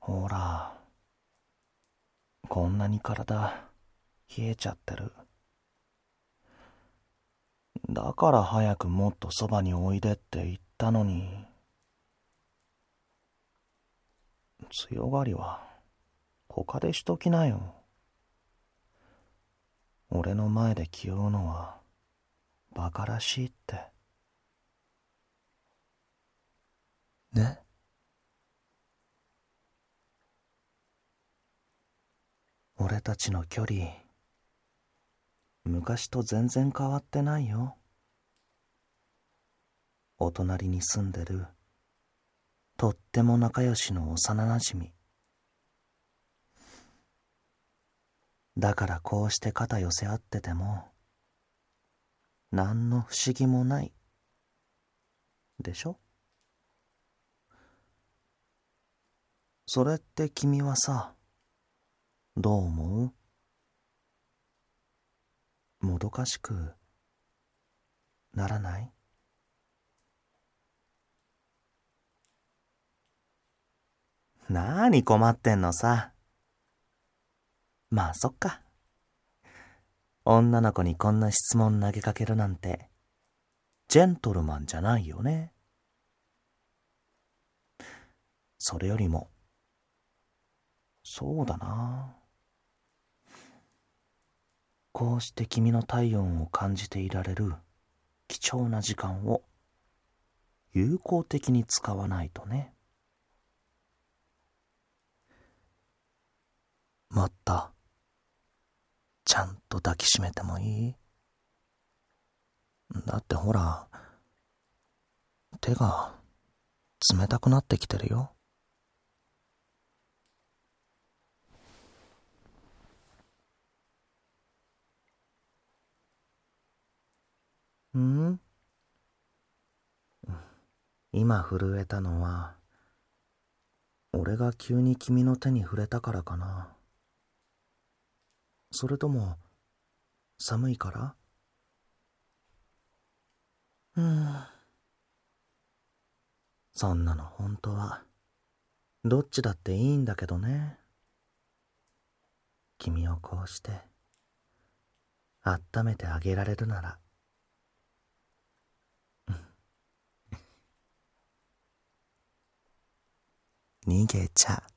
ほら、こんなに体冷えちゃってる。だから早くもっとそばにおいでって言ったのに。強がりは他でしときなよ。俺の前で気負うのは馬鹿らしいって。ね。俺たちの距離、昔と全然変わってないよ。お隣に住んでる、とっても仲良しの幼なじみ。だからこうして肩寄せ合ってても、なんの不思議もない。でしょ？それって君はさ、どう思う？もどかしくならない？なーに困ってんのさ。まあそっか。女の子にこんな質問投げかけるなんて、ジェントルマンじゃないよね。それよりも、そうだな。こうして君の体温を感じていられる貴重な時間を有効的に使わないとね。もっと、ちゃんと抱きしめてもいい？だってほら、手が冷たくなってきてるよ。ん？今震えたのは、俺が急に君の手に触れたからかな。それとも、寒いから？そんなの本当は、どっちだっていいんだけどね。君をこうして、温めてあげられるなら。逃げちゃ